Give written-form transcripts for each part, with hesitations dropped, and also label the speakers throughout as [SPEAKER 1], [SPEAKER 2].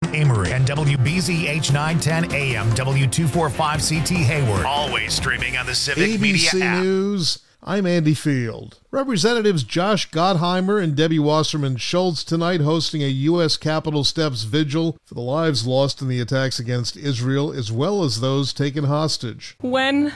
[SPEAKER 1] Amory, and WBZH 910 AM W245CT Hayward. Always streaming on the Civic Media
[SPEAKER 2] ABC
[SPEAKER 1] app.
[SPEAKER 2] News, I'm Andy Field. Representatives Josh Gottheimer and Debbie Wasserman Schultz tonight hosting a U.S. Capitol Steps vigil for the lives lost in the attacks against Israel, as well as those taken hostage.
[SPEAKER 3] When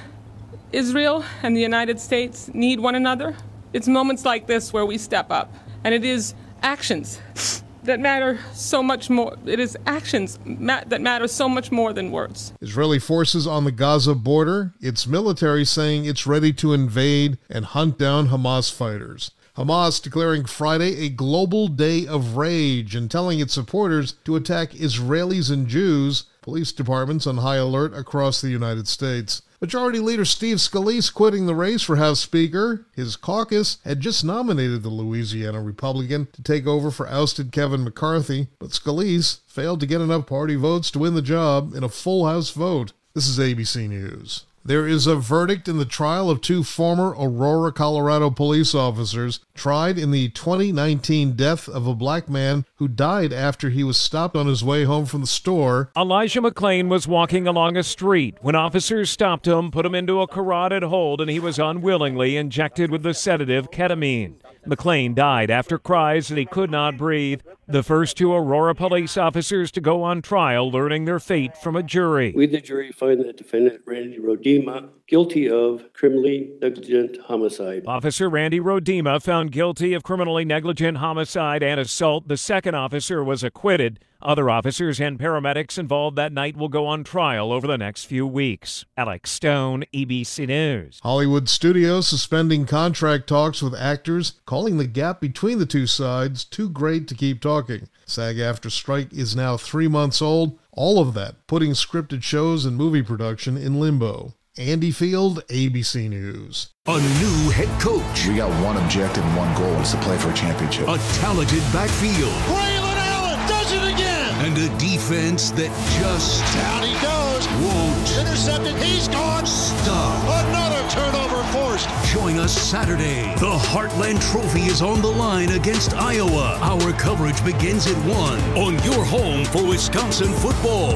[SPEAKER 3] Israel and the United States need one another, it's moments like this where we step up. And it is actions that matter so much more. It is actions that matter so much more than words.
[SPEAKER 2] Israeli forces on the Gaza border, its military saying it's ready to invade and hunt down Hamas fighters. Hamas declaring Friday a global day of rage and telling its supporters to attack Israelis and Jews. Police departments on high alert across the United States. Majority Leader Steve Scalise quitting the race for House Speaker. His caucus had just nominated the Louisiana Republican to take over for ousted Kevin McCarthy, but Scalise failed to get enough party votes to win the job in a full House vote. This is ABC News. There is a verdict in the trial of two former Aurora, Colorado police officers tried in the 2019 death of a black man who died after he was stopped on his way home from the store.
[SPEAKER 4] Elijah McClain was walking along a street when officers stopped him, put him into a carotid hold, and he was unwillingly injected with the sedative ketamine. McClain died after cries that he could not breathe. The first two Aurora police officers to go on trial, learning their fate from a jury.
[SPEAKER 5] We, the jury, find the defendant, Randy Rodema, guilty of criminally negligent homicide.
[SPEAKER 4] Officer Randy Rodema found guilty of criminally negligent homicide and assault. The second officer was acquitted. Other officers and paramedics involved that night will go on trial over the next few weeks. Alex Stone, ABC News.
[SPEAKER 2] Hollywood studios suspending contract talks with actors, calling the gap between the two sides too great to keep talking. SAG-AFTRA strike is now 3 months old. All of that putting scripted shows and movie production in limbo. Andy Field, ABC News.
[SPEAKER 6] A new head coach.
[SPEAKER 7] We got one objective and one goal, is to play for a championship.
[SPEAKER 6] A talented backfield.
[SPEAKER 8] Braylon Allen does it again.
[SPEAKER 6] And a defense that just
[SPEAKER 8] down he goes.
[SPEAKER 6] Won't.
[SPEAKER 8] Intercepted. He's gone.
[SPEAKER 6] Stop.
[SPEAKER 8] Another turnover forced.
[SPEAKER 6] Join us Saturday. The Heartland Trophy is on the line against Iowa. Our coverage begins at 1 on your home for Wisconsin football.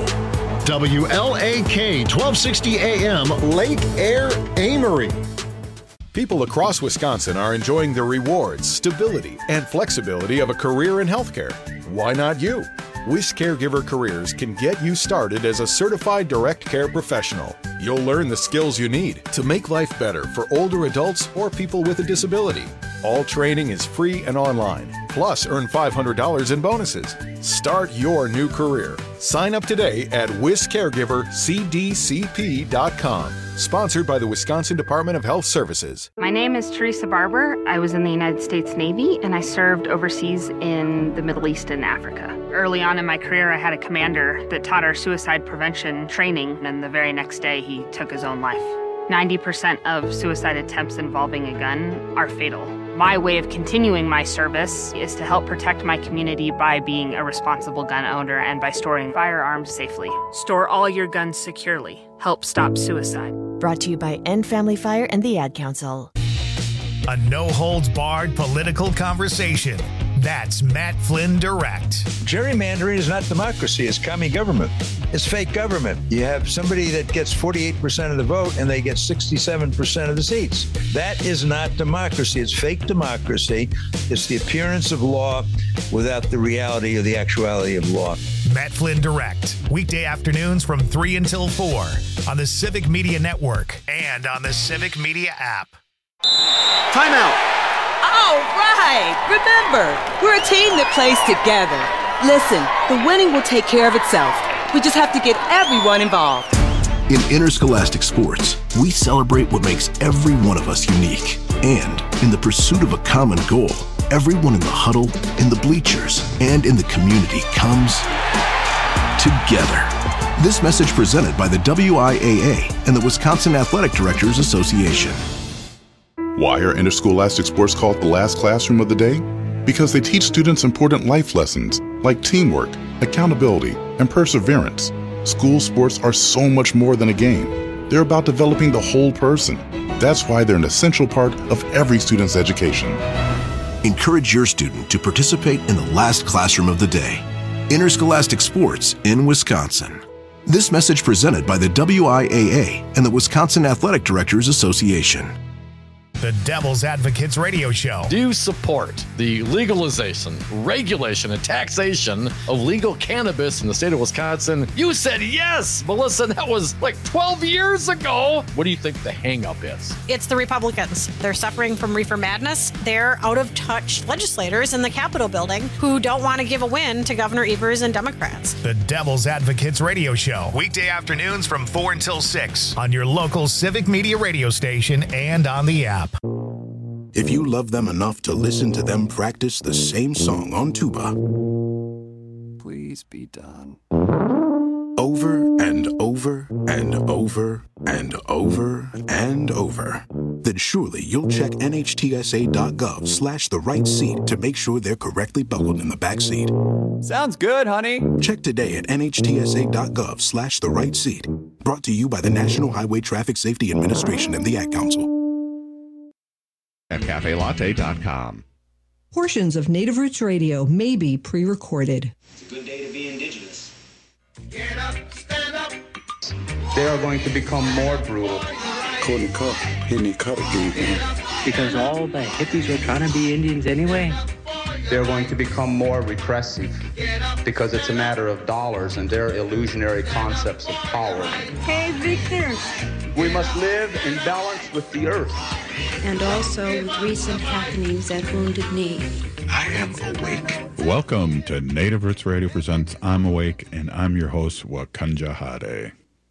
[SPEAKER 9] WLAK 1260 AM, Lake Air, Amory.
[SPEAKER 10] People across Wisconsin are enjoying the rewards, stability, and flexibility of a career in healthcare. Why not you? WIS Caregiver Careers can get you started as a certified direct care professional. You'll learn the skills you need to make life better for older adults or people with a disability. All training is free and online. Plus, earn $500 in bonuses. Start your new career. Sign up today at WisCaregiverCDCP.com. Sponsored by the Wisconsin Department of Health Services.
[SPEAKER 11] My name is Teresa Barber. I was in the United States Navy, and I served overseas in the Middle East and Africa. Early on in my career, I had a commander that taught our suicide prevention training, and the very next day, he took his own life. 90% of suicide attempts involving a gun are fatal. My way of continuing my service is to help protect my community by being a responsible gun owner and by storing firearms safely. Store all your guns securely. Help stop suicide.
[SPEAKER 12] Brought to you by End Family Fire and the Ad Council.
[SPEAKER 1] A no-holds-barred political conversation. That's Matt Flynn Direct.
[SPEAKER 13] Gerrymandering is not democracy. It's commie government. It's fake government. You have somebody that gets 48% of the vote and they get 67% of the seats. That is not democracy. It's fake democracy. It's the appearance of law without the reality or the actuality of law.
[SPEAKER 1] Matt Flynn Direct. Weekday afternoons from 3 until 4 on the Civic Media Network and on the Civic Media app.
[SPEAKER 14] Timeout. All right. Remember, we're a team that plays together. Listen, the winning will take care of itself. We just have to get everyone involved.
[SPEAKER 15] In interscholastic sports, we celebrate what makes every one of us unique. And in the pursuit of a common goal, everyone in the huddle, in the bleachers, and in the community comes together. This message presented by the WIAA and the Wisconsin Athletic Directors Association.
[SPEAKER 16] Why are interscholastic sports called the last classroom of the day? Because they teach students important life lessons like teamwork, accountability, and perseverance. School sports are so much more than a game. They're about developing the whole person. That's why they're an essential part of every student's education.
[SPEAKER 15] Encourage your student to participate in the last classroom of the day. interscholastic sports in Wisconsin. This message presented by the WIAA and the Wisconsin Athletic Directors Association.
[SPEAKER 1] The Devil's Advocates Radio Show.
[SPEAKER 17] Do you support the legalization, regulation, and taxation of legal cannabis in the state of Wisconsin? You said yes, Melissa. That was like 12 years ago. What do you think the hang-up is?
[SPEAKER 18] It's the Republicans. They're suffering from reefer madness. They're out-of-touch legislators in the Capitol building who don't want to give a win to Governor Evers and Democrats.
[SPEAKER 1] The Devil's Advocates Radio Show. Weekday afternoons from 4 until 6 on your local Civic Media radio station and on the app.
[SPEAKER 19] If you love them enough to listen to them practice the same song on tuba,
[SPEAKER 20] please be done.
[SPEAKER 19] Over and over and over and over and over, then surely you'll check NHTSA.gov/the right seat to make sure they're correctly buckled in the back seat.
[SPEAKER 20] Sounds good, honey.
[SPEAKER 19] Check today at NHTSA.gov/the right seat. Brought to you by the National Highway Traffic Safety Administration and the Ad Council.
[SPEAKER 21] At CafeLatte.com.
[SPEAKER 22] Portions of Native Roots Radio may be pre-recorded.
[SPEAKER 23] It's a good day to be indigenous.
[SPEAKER 24] Get up, stand up.
[SPEAKER 25] They are going to become more brutal.
[SPEAKER 26] Couldn't cut, hitting cut again.
[SPEAKER 27] Because all the hippies were trying to be Indians anyway.
[SPEAKER 25] They're going to become more repressive because it's a matter of dollars and their illusionary concepts of power.
[SPEAKER 28] Hey, Victor.
[SPEAKER 25] We must live in balance with the earth.
[SPEAKER 28] And also with recent happenings at Wounded Knee.
[SPEAKER 19] I am awake.
[SPEAKER 29] Welcome to Native Roots Radio presents I'm Awake, and I'm your host, Wakanja Hade.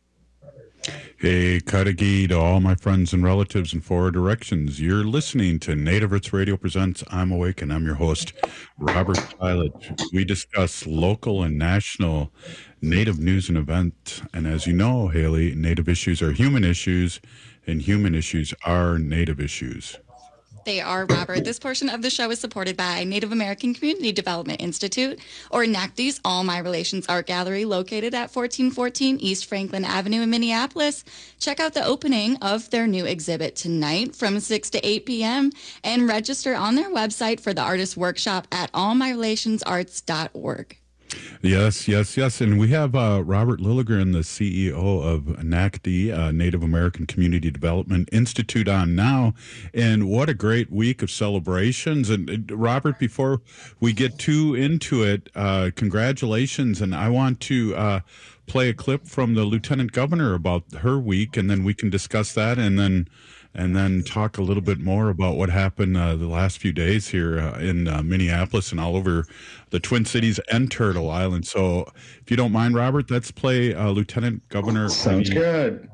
[SPEAKER 29] Hey, Kadagi to all my friends and relatives in 4 directions. You're listening to Native Roots Radio presents I'm Awake, and I'm your host, Robert Pilot. We discuss local and national Native news and events. And as you know, Haley, Native issues are human issues, and human issues are Native issues.
[SPEAKER 30] They are, Robert. This portion of the show is supported by Native American Community Development Institute, or NACD's All My Relations Art Gallery, located at 1414 East Franklin Avenue in Minneapolis. Check out the opening of their new exhibit tonight from 6 to 8 p.m. and register on their website for the artist workshop at allmyrelationsarts.org.
[SPEAKER 29] Yes. And we have Robert Lilligren, the CEO of NACD, Native American Community Development Institute, on now. And what a great week of celebrations. And Robert, before we get too into it, congratulations. And I want to play a clip from the Lieutenant Governor about her week, and then we can discuss that, and then talk a little bit more about what happened the last few days here in Minneapolis and all over the Twin Cities and Turtle Island. So if you don't mind, Robert, let's play Lieutenant Governor.
[SPEAKER 31] Sounds good.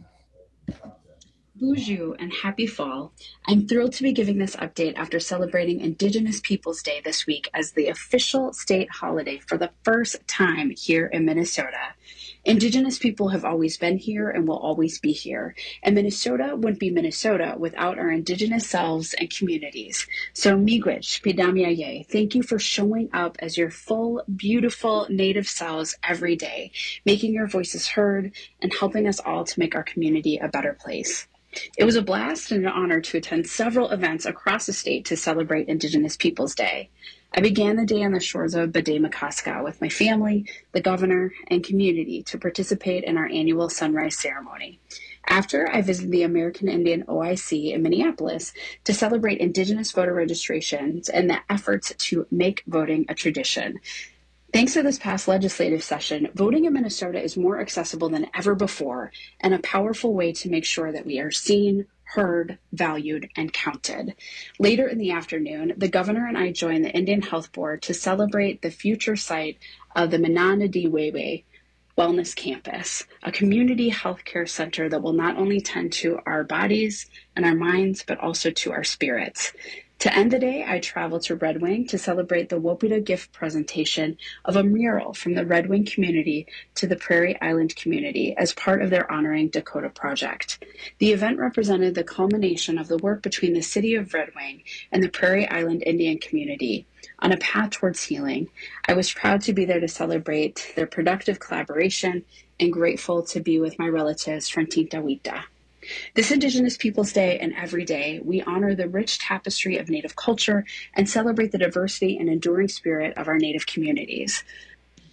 [SPEAKER 31] Bonjour and happy fall. I'm thrilled to be giving this update after celebrating Indigenous Peoples Day this week as the official state holiday for the first time here in Minnesota. Indigenous people have always been here and will always be here, and Minnesota wouldn't be Minnesota without our Indigenous selves and communities. So miigwech, pidamiaye, thank you for showing up as your full, beautiful Native selves every day, making your voices heard and helping us all to make our community a better place. It was a blast and an honor to attend several events across the state to celebrate Indigenous Peoples Day. I began the day on the shores of Bademakaska with my family, the governor, and community to participate in our annual sunrise ceremony. After, I visited the American Indian OIC in Minneapolis to celebrate Indigenous voter registrations and the efforts to make voting a tradition. Thanks to this past legislative session, voting in Minnesota is more accessible than ever before and a powerful way to make sure that we are seen, heard, valued, and counted. Later in the afternoon, the governor and I joined the Indian Health Board to celebrate the future site of the Minanadiwewe Wellness Campus, a community healthcare center that will not only tend to our bodies and our minds, but also to our spirits. To end the day, I traveled to Red Wing to celebrate the Wopita gift presentation of a mural from the Red Wing community to the Prairie Island community as part of their Honoring Dakota project. The event represented the culmination of the work between the city of Red Wing and the Prairie Island Indian community on a path towards healing. I was proud to be there to celebrate their productive collaboration and grateful to be with my relatives from Tinta Wita. This Indigenous Peoples Day and every day, we honor the rich tapestry of Native culture and celebrate the diversity and enduring spirit of our Native communities.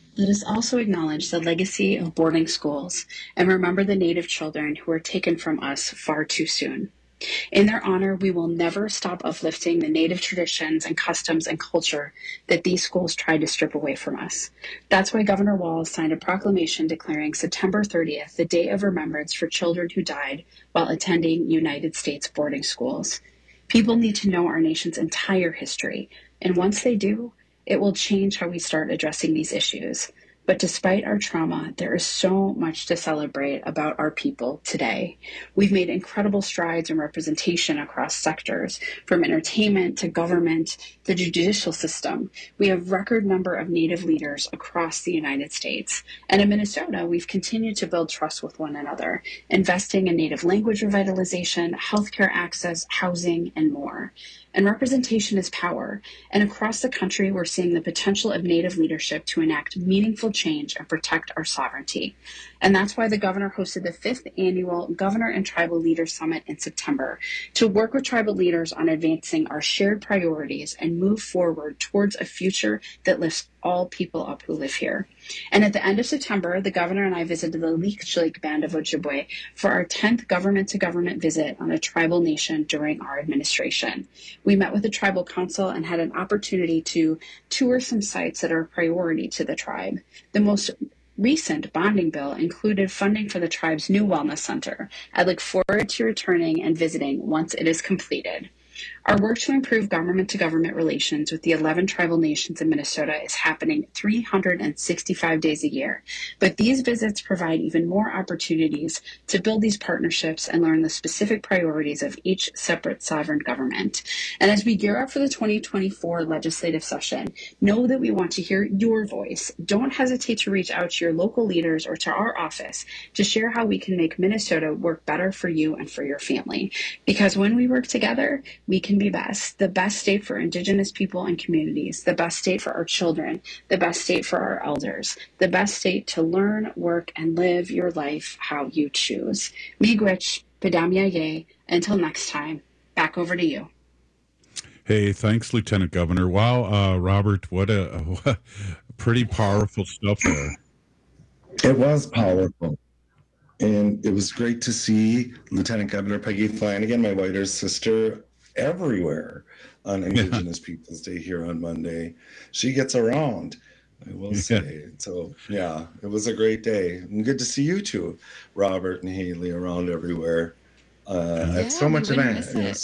[SPEAKER 31] Let us also acknowledge the legacy of boarding schools and remember the Native children who were taken from us far too soon. In their honor, we will never stop uplifting the Native traditions and customs and culture that these schools tried to strip away from us. That's why Governor Walz signed a proclamation declaring September 30th the Day of Remembrance for children who died while attending United States boarding schools. People need to know our nation's entire history, and once they do, it will change how we start addressing these issues. But despite our trauma, there is so much to celebrate about our people today. We've made incredible strides in representation across sectors, from entertainment to government, the judicial system. We have record number of Native leaders across the United States. And in Minnesota, we've continued to build trust with one another, investing in Native language revitalization, healthcare access, housing, and more. And representation is power. And across the country, we're seeing the potential of Native leadership to enact meaningful change and protect our sovereignty. And that's why the governor hosted the 5th annual Governor and Tribal Leaders Summit in September to work with tribal leaders on advancing our shared priorities and move forward towards a future that lifts all people up who live here. And at the end of September, the governor and I visited the Leech Lake Band of Ojibwe for our 10th government-to-government visit on a tribal nation during our administration. We met with the tribal council and had an opportunity to tour some sites that are a priority to the tribe. The most recent bonding bill included funding for the tribe's new wellness center. I look forward to returning and visiting once it is completed. Our work to improve government-to-government relations with the 11 tribal nations in Minnesota is happening 365 days a year, but these visits provide even more opportunities to build these partnerships and learn the specific priorities of each separate sovereign government. And as we gear up for the 2024 legislative session, know that we want to hear your voice. Don't hesitate to reach out to your local leaders or to our office to share how we can make Minnesota work better for you and for your family. Because when we work together, we can be best. The best state for Indigenous people and communities, the best state for our children, the best state for our elders, the best state to learn, work, and live your life how you choose. Miigwech, Padamyaye. Until next time, back over to you.
[SPEAKER 29] Hey, thanks, Lieutenant Governor. Wow, Robert, what a pretty powerful stuff there.
[SPEAKER 2] It was powerful. And it was great to see Lieutenant Governor Peggy Flanagan, my whiter sister, everywhere on Indigenous Peoples Day here on Monday. She gets around, I will say. So, yeah, it was a great day. And good to see you two, Robert and Haley, around everywhere. It's so much of that.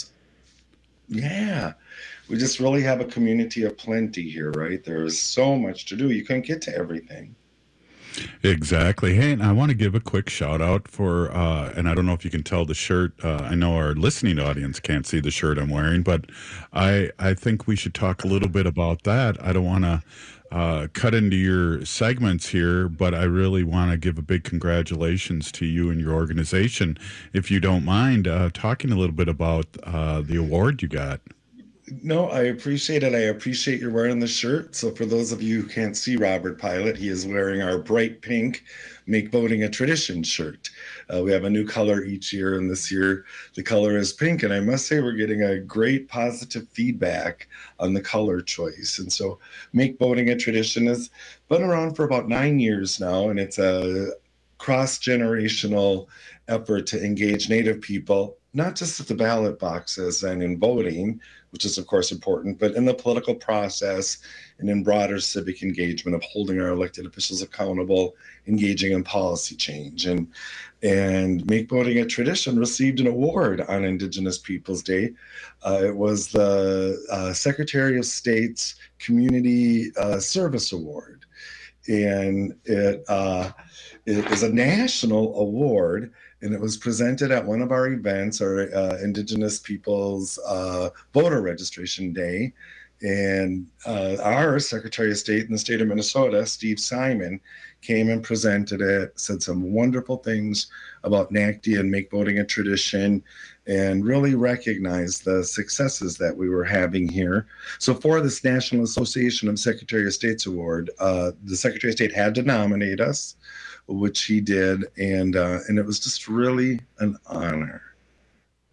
[SPEAKER 2] Yeah. We just really have a community of plenty here, right? There's so much to do. You can't get to everything.
[SPEAKER 29] Exactly. Hey, and I want to give a quick shout out for, and I don't know if you can tell the shirt. I know our listening audience can't see the shirt I'm wearing, but I think we should talk a little bit about that. I don't want to cut into your segments here, but I really want to give a big congratulations to you and your organization. If you don't mind talking a little bit about the award you got.
[SPEAKER 2] No, I appreciate it. I appreciate you wearing the shirt. So for those of you who can't see Robert Pilot, he is wearing our bright pink Make Voting a Tradition shirt. We have a new color each year, and this year the color is pink. And I must say we're getting a great positive feedback on the color choice. And so Make Voting a Tradition has been around for about 9 years now, and it's a cross-generational effort to engage Native people, not just at the ballot boxes and in voting, which is of course important, but in the political process and in broader civic engagement of holding our elected officials accountable, engaging in policy change. And Make Voting a Tradition received an award on Indigenous Peoples Day. It was the Secretary of State's Community Service Award. And it is a national award, and it was presented at one of our events, our Indigenous Peoples Voter Registration Day. And our Secretary of State in the state of Minnesota, Steve Simon, came and presented it, said some wonderful things about NACD and Make Voting a Tradition, and really recognized the successes that we were having here. So for this National Association of Secretary of States Award, the Secretary of State had to nominate us, which he did, and it was just really an honor.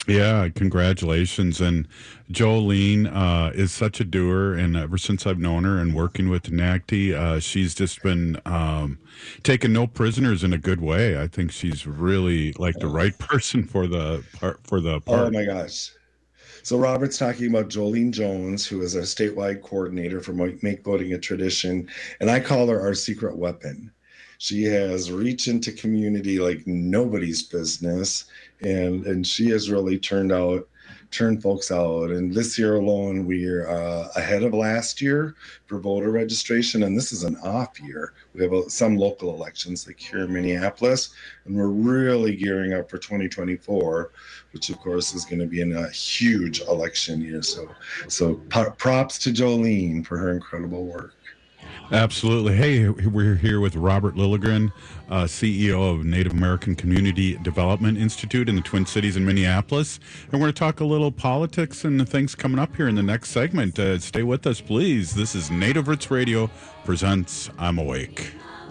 [SPEAKER 29] Yeah, congratulations. And Jolene is such a doer, and ever since I've known her and working with NACD, she's just been taking no prisoners in a good way. I think she's really like the right person for the part.
[SPEAKER 2] Oh my gosh. So Robert's talking about Jolene Jones, who is our statewide coordinator for Make Voting a Tradition, and I call her our secret weapon. She has reach into community like nobody's business, and she has really turned folks out. And this year alone, we're ahead of last year for voter registration, and this is an off year. We have some local elections like here in Minneapolis, and we're really gearing up for 2024, which of course is going to be a huge election year. So props to Jolene for her incredible work.
[SPEAKER 29] Absolutely. Hey, we're here with Robert Lilligren, CEO of Native American Community Development Institute in the Twin Cities in Minneapolis. And we're going to talk a little politics and the things coming up here in the next segment. Stay with us, please. This is Native Roots Radio presents I'm Awake.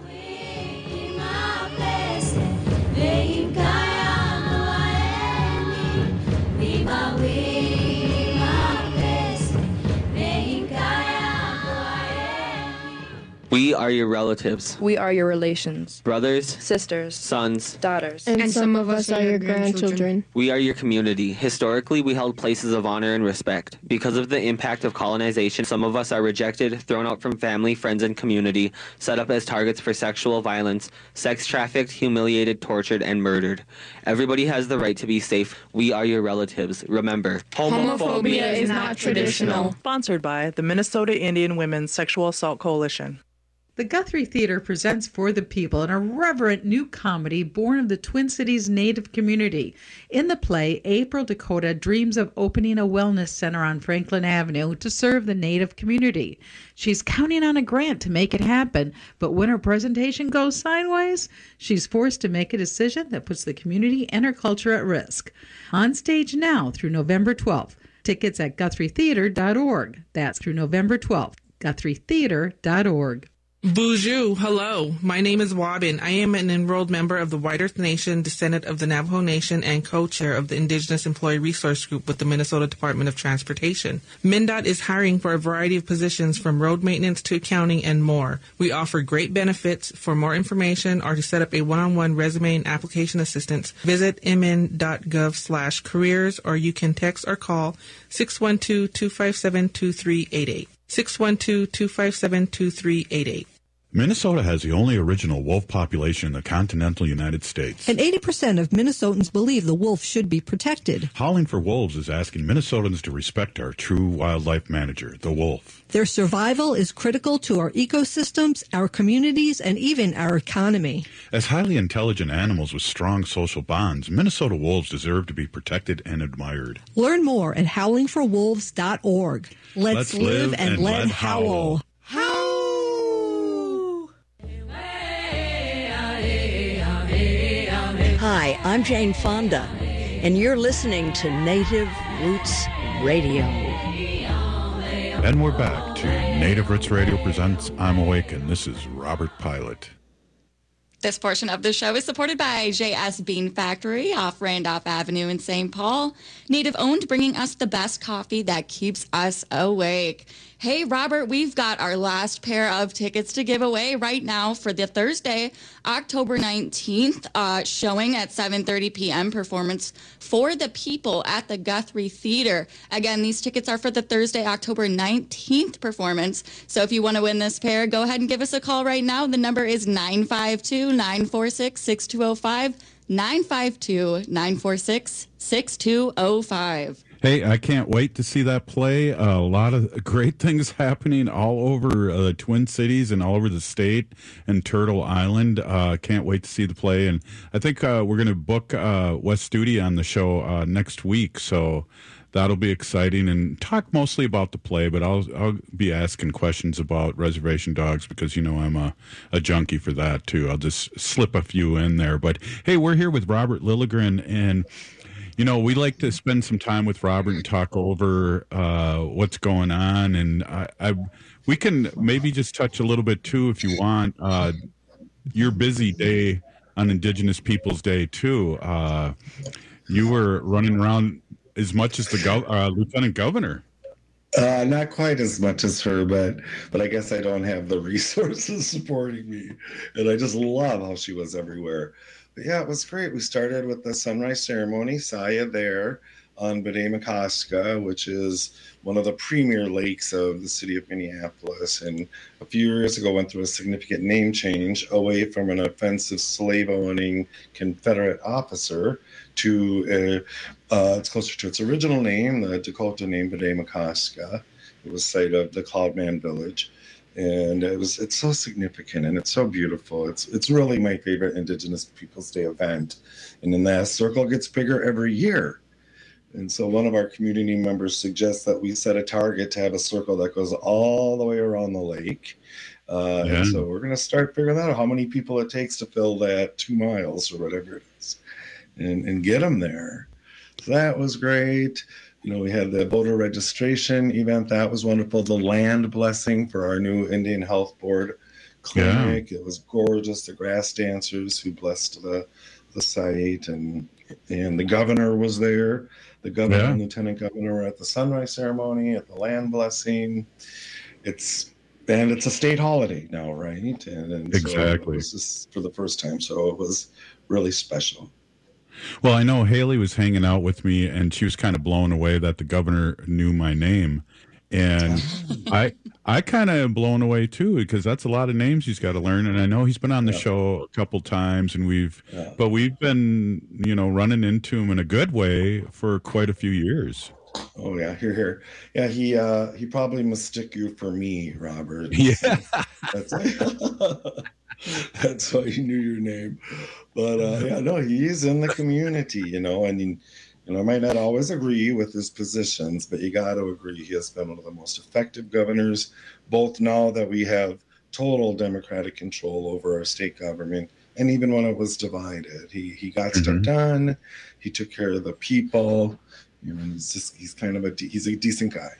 [SPEAKER 3] We are your relatives.
[SPEAKER 4] We are your relations.
[SPEAKER 3] Brothers.
[SPEAKER 4] Sisters.
[SPEAKER 3] Sons.
[SPEAKER 4] Daughters.
[SPEAKER 5] And some of us are your grandchildren.
[SPEAKER 3] We are your community. Historically, we held places of honor and respect. Because of the impact of colonization, some of us are rejected, thrown out from family, friends, and community, set up as targets for sexual violence, sex trafficked, humiliated, tortured, and murdered. Everybody has the right to be safe. We are your relatives. Remember,
[SPEAKER 5] homophobia is not traditional.
[SPEAKER 6] Sponsored by the Minnesota Indian Women's Sexual Assault Coalition.
[SPEAKER 7] The Guthrie Theater presents For the People, an irreverent new comedy born of the Twin Cities Native community. In the play, April Dakota dreams of opening a wellness center on Franklin Avenue to serve the Native community. She's counting on a grant to make it happen, but when her presentation goes sideways, she's forced to make a decision that puts the community and her culture at risk. On stage now through November 12th. Tickets at GuthrieTheater.org. That's through November 12th. GuthrieTheater.org.
[SPEAKER 8] Bonjour, hello. My name is Wabin. I am an enrolled member of the White Earth Nation, descendant of the Navajo Nation, and co-chair of the Indigenous Employee Resource Group with the Minnesota Department of Transportation. MnDOT is hiring for a variety of positions from road maintenance to accounting and more. We offer great benefits. For more information or to set up a one-on-one resume and application assistance, visit mn.gov/careers, or you can text or call 612-257-2388. 612-257-2388.
[SPEAKER 29] Minnesota has the only original wolf population in the continental United States.
[SPEAKER 22] And 80% of Minnesotans believe the wolf should be protected.
[SPEAKER 29] Howling for Wolves is asking Minnesotans to respect our true wildlife manager, the wolf.
[SPEAKER 22] Their survival is critical to our ecosystems, our communities, and even our economy.
[SPEAKER 29] As highly intelligent animals with strong social bonds, Minnesota wolves deserve to be protected and admired.
[SPEAKER 22] Learn more at howlingforwolves.org. Let's live and let howl.
[SPEAKER 9] Hi, I'm Jane Fonda, and you're listening to Native Roots Radio.
[SPEAKER 29] And we're back to Native Roots Radio presents I'm Awake, and this is Robert Pilot.
[SPEAKER 30] This portion of the show is supported by J.S. Bean Factory off Randolph Avenue in St. Paul. Native owned, bringing us the best coffee that keeps us awake. Hey, Robert, we've got our last pair of tickets to give away right now for the Thursday, October 19th, showing at 7:30 p.m. performance For the People at the Guthrie Theater. Again, these tickets are for the Thursday, October 19th performance. So if you want to win this pair, go ahead and give us a call right now. The number is 952-946-6205, 952-946-6205.
[SPEAKER 29] Hey, I can't wait to see that play. A lot of great things happening all over the Twin Cities and all over the state and Turtle Island. Can't wait to see the play. And I think we're going to book Wes Studi on the show next week. So that'll be exciting, and talk mostly about the play, but I'll be asking questions about Reservation Dogs because, you know, I'm a junkie for that too. I'll just slip a few in there. But hey, we're here with Robert Lilligren, and you know, we like to spend some time with Robert and talk over what's going on, and we can maybe just touch a little bit too, if you want, your busy day on Indigenous Peoples Day too. You were running around as much as the lieutenant governor.
[SPEAKER 2] Not quite as much as her, but I guess I don't have the resources supporting me. And I just love how she was everywhere. But yeah, it was great. We started with the sunrise ceremony, Saya there on Bedemikoska, which is one of the premier lakes of the city of Minneapolis. And a few years ago went through a significant name change away from an offensive slave-owning Confederate officer to it's closer to its original name, the Dakota name Bedemikoska. It was site of the Cloudman Village. And it's so significant and it's so beautiful. It's really my favorite Indigenous Peoples Day event. And then that circle gets bigger every year. And so one of our community members suggests that we set a target to have a circle that goes all the way around the lake. And so we're going to start figuring out how many people it takes to fill that 2 miles or whatever it is and get them there. So that was great. We had the voter registration event. That was wonderful. The land blessing for our new Indian Health Board clinic. Yeah. It was gorgeous. The grass dancers who blessed the site and the governor was there. The governor and lieutenant governor were at the sunrise ceremony, at the land blessing. It's a state holiday now, right? And
[SPEAKER 29] exactly.
[SPEAKER 2] So this is for the first time, so it was really special.
[SPEAKER 29] Well, I know Haley was hanging out with me, and she was kind of blown away that the governor knew my name. And I kind of am blown away too, because that's a lot of names he's got to learn. And I know he's been on the show a couple times, and we've been, running into him in a good way for quite a few years.
[SPEAKER 2] Oh yeah, here. Yeah, he probably mistook you for me, Robert.
[SPEAKER 29] Yeah,
[SPEAKER 2] that's why he knew your name. But he's in the community, and I might not always agree with his positions, but you got to agree he has been one of the most effective governors, both now that we have total Democratic control over our state government, and even when it was divided. He got stuff done. He took care of the people. He's a decent guy.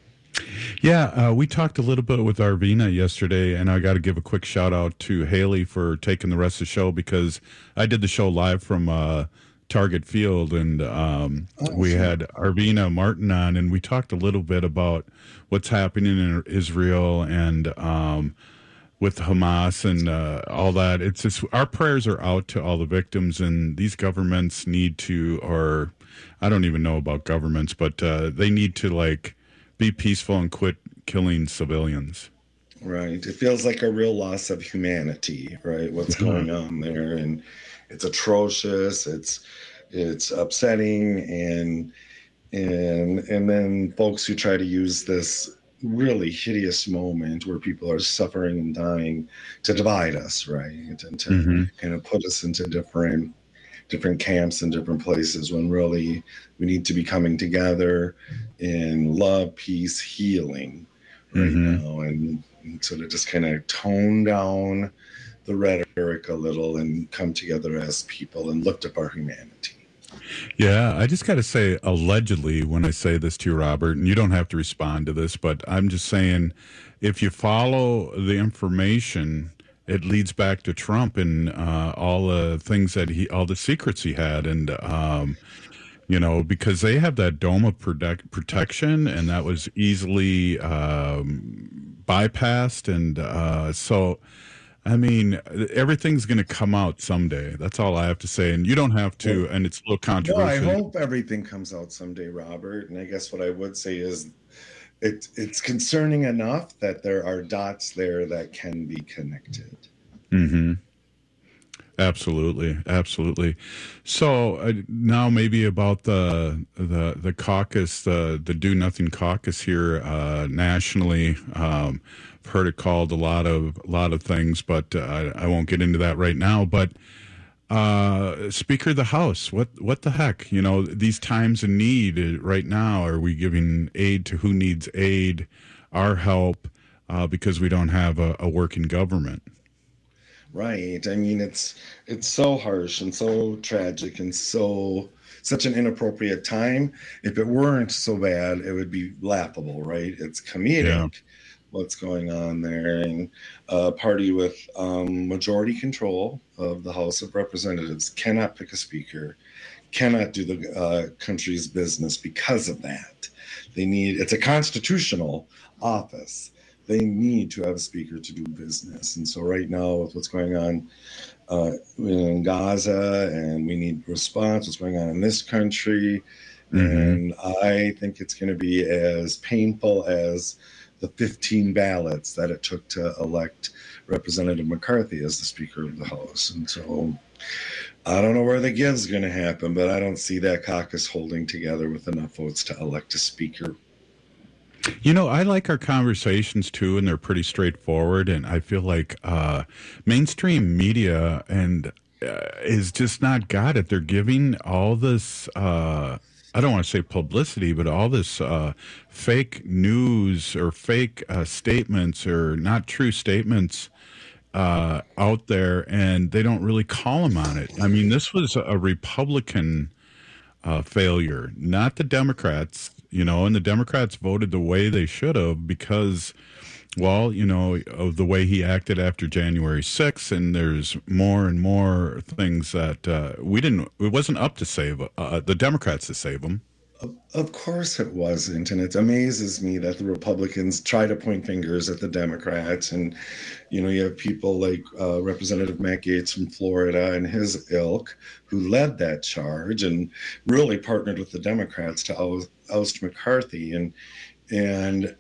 [SPEAKER 29] Yeah, we talked a little bit with Arvina yesterday, and I got to give a quick shout out to Haley for taking the rest of the show, because I did the show live from Target Field, and we had Arvina Martin on, and we talked a little bit about what's happening in Israel and with Hamas and all that. It's just, our prayers are out to all the victims, and these governments need to, or I don't even know about governments, but they need to be peaceful and quit killing civilians.
[SPEAKER 2] Right. It feels like a real loss of humanity, right? What's going on there. And it's atrocious. It's upsetting. And then folks who try to use this really hideous moment where people are suffering and dying to divide us, right? And to kind of put us into different camps and different places, when really we need to be coming together in love, peace, healing right now, and sort of just kind of tone down the rhetoric a little and come together as people and lift up our humanity.
[SPEAKER 29] Yeah, I just got to say, allegedly, when I say this to you, Robert, and you don't have to respond to this, but I'm just saying, if you follow the information, it leads back to Trump and all the things all the secrets he had. And, because they have that dome of protection, and that was easily bypassed. And so, I mean, everything's going to come out someday. That's all I have to say. And you don't have to, and it's a little controversial.
[SPEAKER 2] No, I hope everything comes out someday, Robert. And I guess what I would say is it's concerning enough that there are dots there that can be connected.
[SPEAKER 29] Absolutely. So now maybe about the caucus, the Do Nothing caucus here nationally. I've heard it called a lot of things, but I won't get into that right now. But Speaker of the House, what the heck? These times of need right now, are we giving aid to who needs aid, our help, because we don't have a working government?
[SPEAKER 2] Right. I mean, it's so harsh and so tragic and such an inappropriate time. If it weren't so bad, it would be laughable, right? It's comedic what's going on there. And a party with majority control of the House of Representatives cannot pick a speaker, cannot do the country's business because of that. It's a constitutional office. They need to have a speaker to do business. And so right now with what's going on in Gaza, and we need response, what's going on in this country. And I think it's going to be as painful as the 15 ballots that it took to elect Representative McCarthy as the Speaker of the House. And so I don't know where the give's going to happen, but I don't see that caucus holding together with enough votes to elect a speaker.
[SPEAKER 29] You know, I like our conversations too, and they're pretty straightforward. And I feel like mainstream media is just not got it. They're giving all this, I don't want to say publicity, but all this fake news or fake statements or not true statements out there, and they don't really call them on it. I mean, this was a Republican failure, not the Democrats. And the Democrats voted the way they should have because, well, of the way he acted after January 6th, and there's more and more things that it wasn't up to save the Democrats to save them.
[SPEAKER 2] Of course it wasn't. And it amazes me that the Republicans try to point fingers at the Democrats. And, you have people like Representative Matt Gaetz from Florida and his ilk who led that charge and really partnered with the Democrats to oust McCarthy. And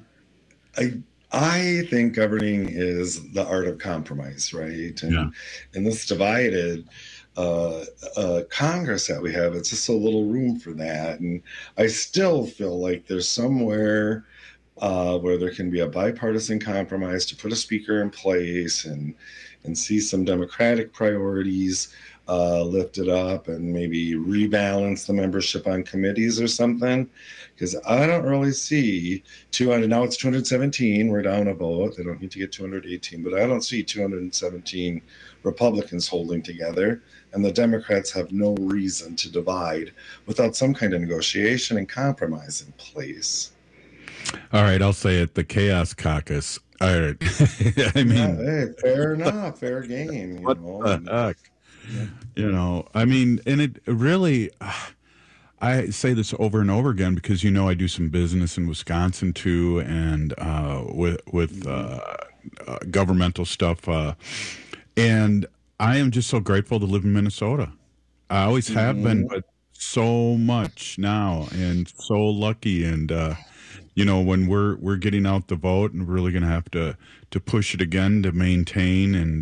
[SPEAKER 2] I think governing is the art of compromise, right? And this divided Congress that we have, it's just so little room for that. And I still feel like there's somewhere where there can be a bipartisan compromise to put a speaker in place and see some Democratic priorities lifted up and maybe rebalance the membership on committees or something. Because I don't really see now it's 217, we're down a vote. They don't need to get 218, but I don't see 217 Republicans holding together. And the Democrats have no reason to divide without some kind of negotiation and compromise in place.
[SPEAKER 29] All right, I'll say it. The Chaos Caucus. All right. I mean,
[SPEAKER 2] hey, fair enough. Fair game.
[SPEAKER 29] What the heck? I mean, and it really, I say this over and over again because, I do some business in Wisconsin too, and with governmental stuff. And I am just so grateful to live in Minnesota. I always have been, but so much now, and so lucky. And when we're getting out the vote, and we're really going to have to push it again to maintain. And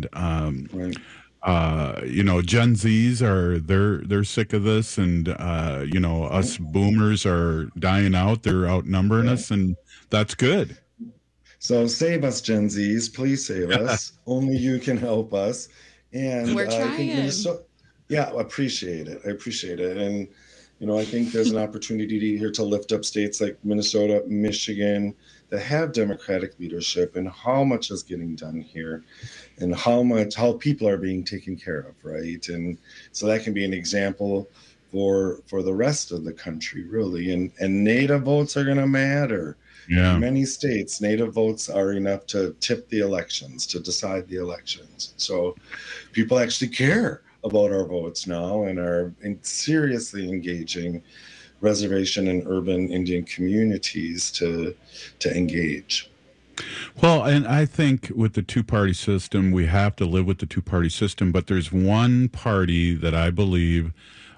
[SPEAKER 29] Gen Zs they're sick of this, and us boomers are dying out. They're outnumbering us, and that's good.
[SPEAKER 2] So save us, Gen Zs. Please save us. Only you can help us. And
[SPEAKER 30] we're trying.
[SPEAKER 2] I think Minnesota, I appreciate it. And, I think there's an opportunity here to lift up states like Minnesota, Michigan, that have Democratic leadership, and how much is getting done here and how people are being taken care of, right? And so that can be an example for the rest of the country, really. And Native votes are going to matter.
[SPEAKER 29] Yeah.
[SPEAKER 2] In many states, Native votes are enough to tip the elections, to decide the elections. So people actually care about our votes now and are seriously engaging reservation and urban Indian communities to engage.
[SPEAKER 29] Well, and I think with the two-party system, we have to live with the two-party system, but there's one party that I believe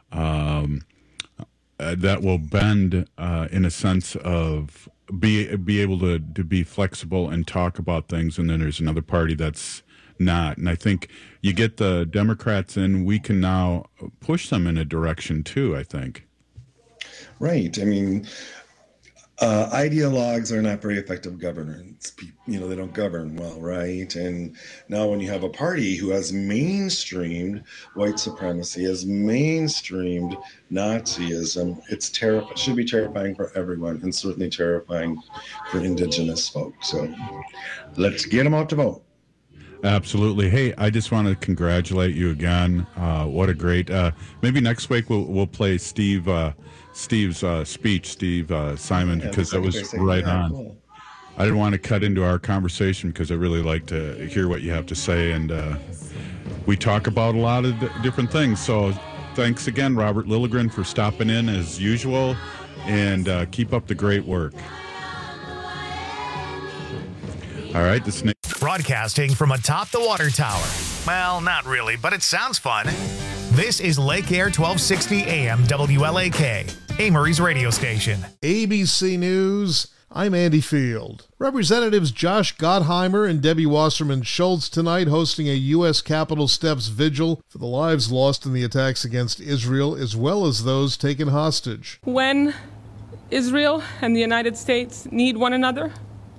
[SPEAKER 29] that will bend in a sense of be able to be flexible and talk about things, and then there's another party that's not. And I think you get the Democrats in, we can now push them in a direction too, I think.
[SPEAKER 2] Right. I mean, ideologues are not very effective governance. They don't govern well, right? And now when you have a party who has mainstreamed white supremacy, has mainstreamed Nazism, it's terrifying. It should be terrifying for everyone, and certainly terrifying for Indigenous folks. So let's get them out to vote.
[SPEAKER 29] Absolutely. Hey, I just want to congratulate you again. What a great. Maybe next week we'll play Steve's speech, Steve Simon, because that was right on. Cool. I didn't want to cut into our conversation because I really like to hear what you have to say, and we talk about a lot of different things. So Thanks again, Robert Lilligren, for stopping in as usual, and keep up the great work. All right, this is
[SPEAKER 1] broadcasting from atop the water tower. Well, not really, but it sounds fun. This is Lake Air 1260 AM WLAK, Amory's radio station.
[SPEAKER 4] ABC News, I'm Andy Field. Representatives Josh Gottheimer and Debbie Wasserman Schultz tonight hosting a U.S. Capitol Steps vigil for the lives lost in the attacks against Israel, as well as those taken hostage.
[SPEAKER 10] When Israel and the United States need one another,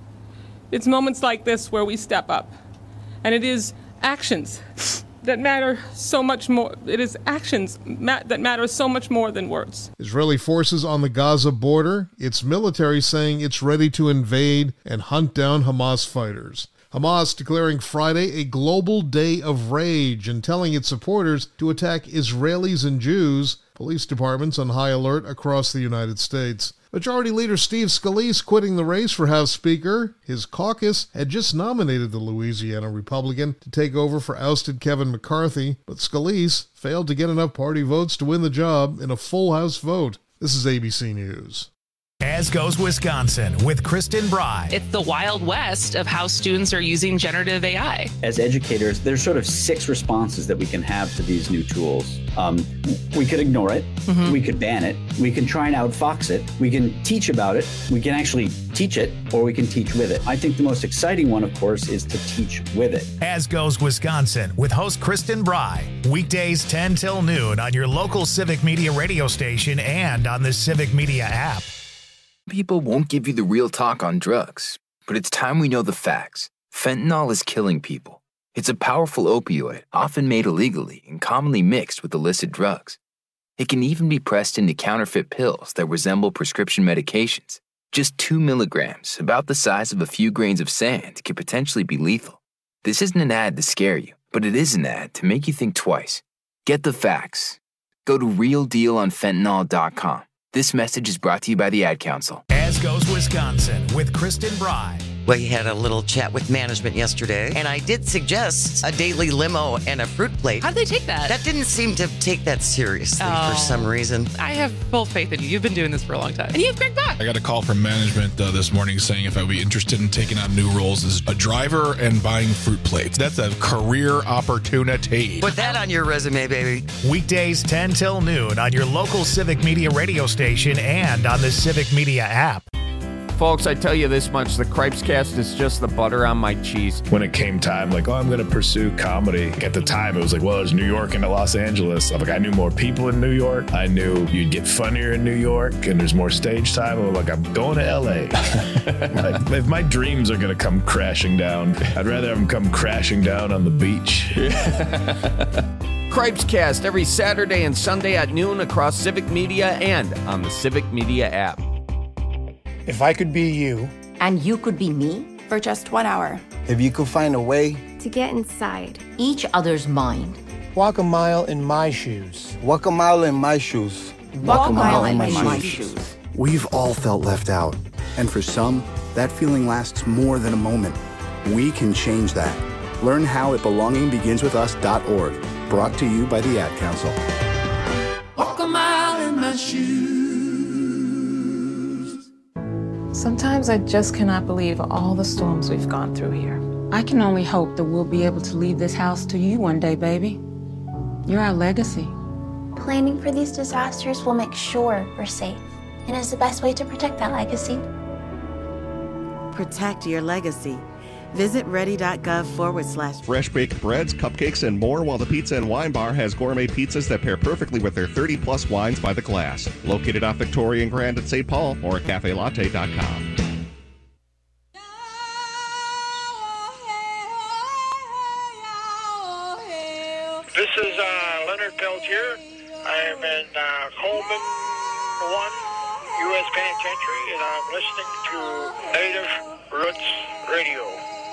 [SPEAKER 10] it's moments like this where we step up. And it is actions that matter so much more. It is actions that matter so much more than words.
[SPEAKER 4] Israeli forces on the Gaza border, its military saying it's ready to invade and hunt down Hamas fighters. Hamas declaring Friday a global day of rage and telling its supporters to attack Israelis and Jews. Police departments on high alert across the United States. Majority Leader Steve Scalise quitting the race for House Speaker. His caucus had just nominated the Louisiana Republican to take over for ousted Kevin McCarthy, but Scalise failed to get enough party votes to win the job in a full House vote. This is ABC News.
[SPEAKER 1] As Goes Wisconsin with Kristen Bry.
[SPEAKER 11] It's the Wild West of how students are using generative AI.
[SPEAKER 12] As educators, there's sort of 6 responses that we can have to these new tools. We could ignore it. Mm-hmm. We could ban it. We can try and outfox it. We can teach about it. We can actually teach it, or we can teach with it. I think the most exciting one, of course, is to teach with it.
[SPEAKER 1] As Goes Wisconsin with host Kristen Bry. Weekdays 10 till noon on your local Civic Media radio station and on the Civic Media app.
[SPEAKER 13] People won't give you the real talk on drugs, but it's time we know the facts. Fentanyl is killing people. It's a powerful opioid, often made illegally and commonly mixed with illicit drugs. It can even be pressed into counterfeit pills that resemble prescription medications. Just 2 milligrams, about the size of a few grains of sand, can potentially be lethal. This isn't an ad to scare you, but it is an ad to make you think twice. Get the facts. Go to realdealonfentanyl.com. This message is brought to you by the Ad Council.
[SPEAKER 1] As Goes Wisconsin with Kristen Bry.
[SPEAKER 14] We had a little chat with management yesterday, and I did suggest a daily limo and a fruit plate.
[SPEAKER 11] How'd they take that?
[SPEAKER 14] That didn't seem to take that seriously for some reason.
[SPEAKER 11] I have full faith in you. You've been doing this for a long time. And you have Greg Bach.
[SPEAKER 15] I got a call from management this morning saying if I would be interested in taking on new roles as a driver and buying fruit plates. That's a career opportunity.
[SPEAKER 14] Put that on your resume, baby.
[SPEAKER 1] Weekdays 10 till noon on your local Civic Media radio station and on the Civic Media app.
[SPEAKER 16] Folks, I tell you this much, the Cripescast is just the butter on my cheese.
[SPEAKER 17] When it came time, like, I'm going to pursue comedy. At the time, it was like, well, there's New York and Los Angeles. I knew more people in New York. I knew you'd get funnier in New York, and there's more stage time. I'm like, I'm going to L.A. Like, if my dreams are going to come crashing down, I'd rather have them come crashing down on the beach.
[SPEAKER 16] Cripescast every Saturday and Sunday at noon across Civic Media and on the Civic Media app.
[SPEAKER 18] If I could be you.
[SPEAKER 32] And you could be me for just 1 hour.
[SPEAKER 18] If you could find a way
[SPEAKER 32] to get inside each other's mind.
[SPEAKER 18] Walk a mile in my shoes.
[SPEAKER 26] Walk a mile in my shoes.
[SPEAKER 32] Walk a mile in my shoes.
[SPEAKER 33] We've all felt left out. And for some, that feeling lasts more than a moment. We can change that. Learn how at belongingbeginswithus.org. Brought to you by the Ad Council.
[SPEAKER 34] Walk a mile in my shoes.
[SPEAKER 35] Sometimes I just cannot believe all the storms we've gone through here.
[SPEAKER 36] I can only hope that we'll be able to leave this house to you one day, baby. You're our legacy.
[SPEAKER 37] Planning for these disasters will make sure we're safe, and is the best way to protect that legacy.
[SPEAKER 38] Protect your legacy. Visit ready.gov/.
[SPEAKER 21] Fresh baked breads, cupcakes, and more, while the Pizza and Wine Bar has gourmet pizzas that pair perfectly with their 30-plus wines by the glass. Located off Victoria and Grand at St. Paul or at cafelatte.com.
[SPEAKER 39] This is Leonard Peltier. I am in Coleman 1 U.S. Penitentiary, and I'm listening to Native Roots Radio.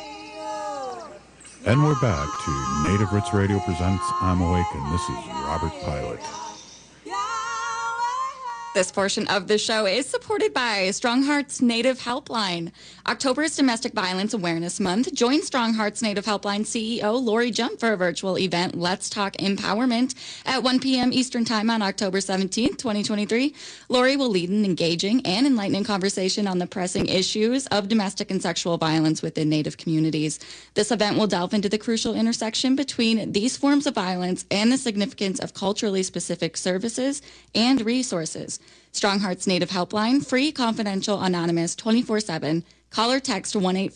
[SPEAKER 29] And we're back to Native Roots Radio presents I'm Awake, and this is Robert Pilot.
[SPEAKER 2] This portion of the show is supported by Strong Hearts Native Helpline. October is Domestic Violence Awareness Month. Join Strong Hearts Native Helpline CEO Lori Jump for a virtual event, Let's Talk Empowerment, at 1 p.m. Eastern Time on October 17th, 2023. Lori will lead an engaging and enlightening conversation on the pressing issues of domestic and sexual violence within Native communities. This event will delve into the crucial intersection between these forms of violence and the significance of culturally specific services and resources. Strong Hearts Native Helpline, free, confidential, anonymous, 24/7. Call or text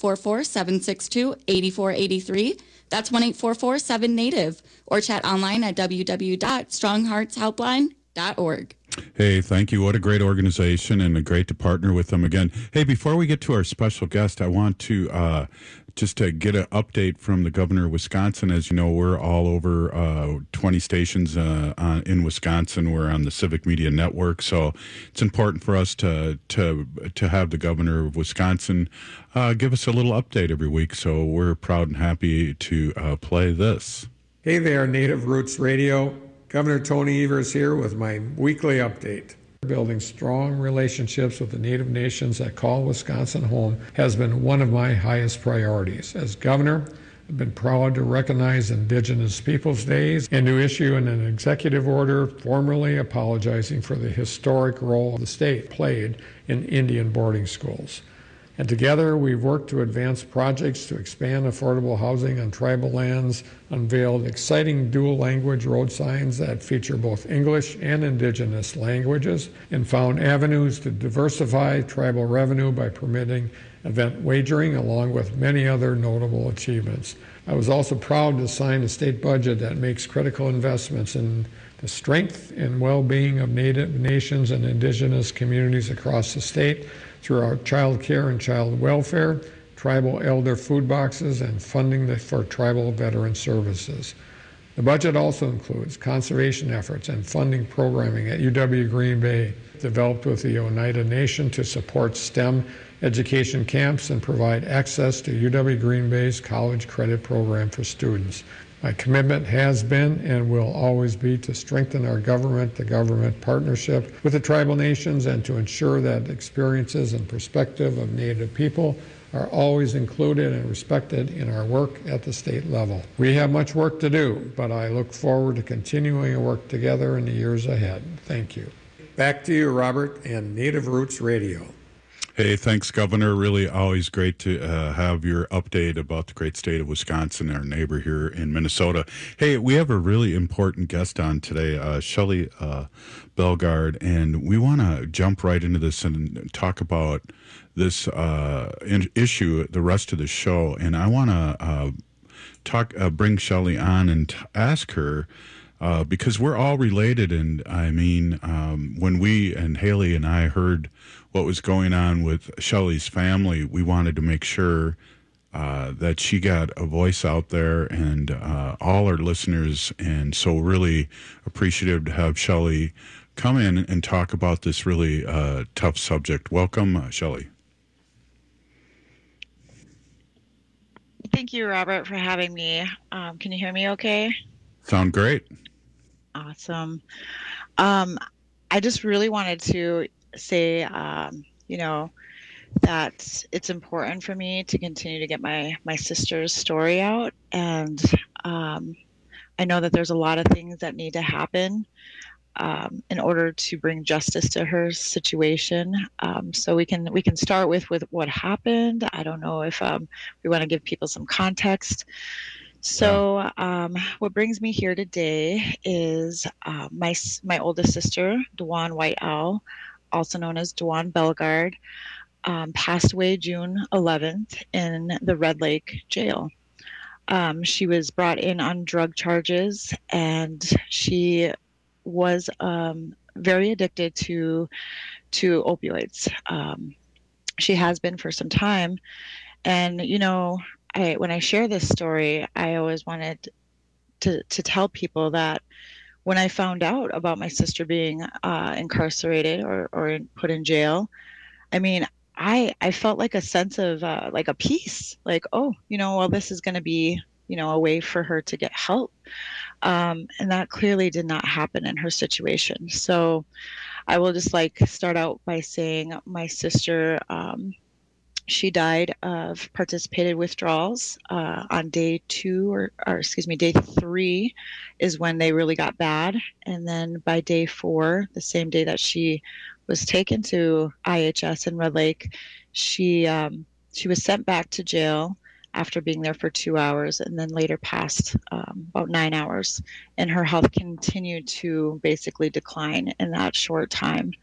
[SPEAKER 2] 1-844-762-8483. That's 1-844-7-NATIVE. Or chat online at www.strongheartshelpline.org.
[SPEAKER 29] Hey, thank you. What a great organization, and great to partner with them again. Hey, before we get to our special guest, I want to just to get an update from the governor of Wisconsin. As you know, we're all over 20 stations in Wisconsin. We're on the Civic Media Network, so it's important for us to have the governor of Wisconsin give us a little update every week. So we're proud and happy to play this.
[SPEAKER 3] Hey there, Native Roots Radio. Governor Tony Evers here with my weekly update. Building strong relationships with the Native nations that call Wisconsin home has been one of my highest priorities. As governor, I've been proud to recognize Indigenous Peoples Days and to issue an executive order formally apologizing for the historic role the state played in Indian boarding schools. And together, we've worked to advance projects to expand affordable housing on tribal lands, unveiled exciting dual-language road signs that feature both English and Indigenous languages, and found avenues to diversify tribal revenue by permitting event wagering, along with many other notable achievements. I was also proud to sign a state budget that makes critical investments in the strength and well-being of Native nations and Indigenous communities across the state, through our child care and child welfare, tribal elder food boxes, and funding for tribal veteran services. The budget also includes conservation efforts and funding programming at UW Green Bay, developed with the Oneida Nation to support STEM education camps and provide access to UW Green Bay's college credit program for students. My commitment has been and will always be to strengthen our government-to-government partnership with the tribal nations and to ensure that experiences and perspective of Native people are always included and respected in our work at the state level. We have much work to do, but I look forward to continuing to work together in the years ahead. Thank you. Back to you, Robert, and Native Roots Radio.
[SPEAKER 29] Hey, thanks, Governor. Really always great to have your update about the great state of Wisconsin, our neighbor here in Minnesota. Hey, we have a really important guest on today, Shelley Bellegarde, and we want to jump right into this and talk about this issue the rest of the show. And I want to bring Shelley on and ask her, because we're all related, and I mean, when we and Haley and I heard what was going on with Shelley's family, we wanted to make sure that she got a voice out there, and all our listeners, and so really appreciative to have Shelley come in and talk about this really tough subject. Welcome, Shelley.
[SPEAKER 4] Thank you, Robert, for having me. Can you hear me okay?
[SPEAKER 29] Sound great.
[SPEAKER 4] Awesome. I just really wanted to say, that it's important for me to continue to get my sister's story out. And I know that there's a lot of things that need to happen in order to bring justice to her situation. So we can start with what happened. I don't know if we want to give people some context. So what brings me here today is my oldest sister, Dewan White Owl, also known as Dewan Bellegarde, passed away June 11th in the Red Lake jail. She was brought in on drug charges, and she was very addicted to opioids. She has been for some time. And, when I share this story, I always wanted to tell people that when I found out about my sister being incarcerated or put in jail, I mean, I felt like a sense of like a peace, like, oh, well, this is going to be, a way for her to get help. And that clearly did not happen in her situation. So I will just start out by saying my sister, she died of participated withdrawals on day 3 is when they really got bad. And then by day 4, the same day that she was taken to IHS in Red Lake, she was sent back to jail after being there for 2 hours, and then later passed about 9 hours. And her health continued to basically decline in that short time.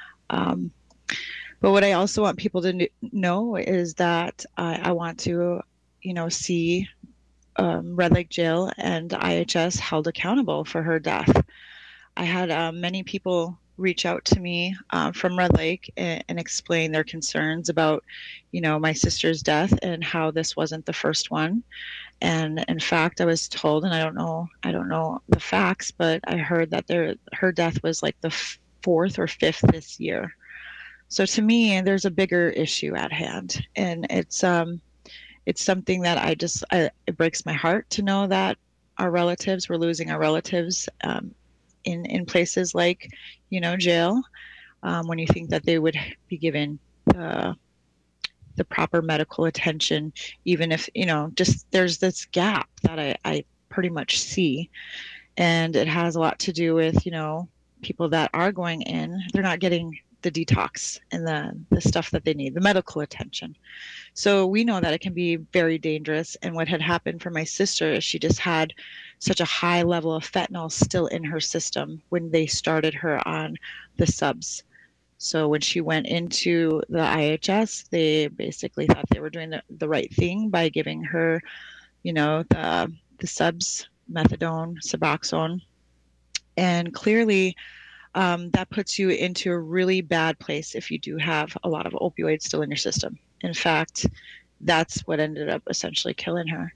[SPEAKER 4] But what I also want people to know is that I want to, see Red Lake Jail and IHS held accountable for her death. I had many people reach out to me from Red Lake and explain their concerns about, my sister's death and how this wasn't the first one. And in fact, I was told, and I don't know the facts, but I heard that her death was like the 4th or 5th this year. So to me, there's a bigger issue at hand, and it's something that it breaks my heart to know that we're losing our relatives in places like, jail, when you think that they would be given the proper medical attention, even if, just there's this gap that I pretty much see. And it has a lot to do with, people that are going in, they're not getting the detox and the stuff that they need, the medical attention. So we know that it can be very dangerous. And what had happened for my sister is she just had such a high level of fentanyl still in her system when they started her on the subs. So when she went into the IHS, they basically thought they were doing the right thing by giving her, the subs, methadone, Suboxone. And clearly, that puts you into a really bad place if you do have a lot of opioids still in your system. In fact, that's what ended up essentially killing her.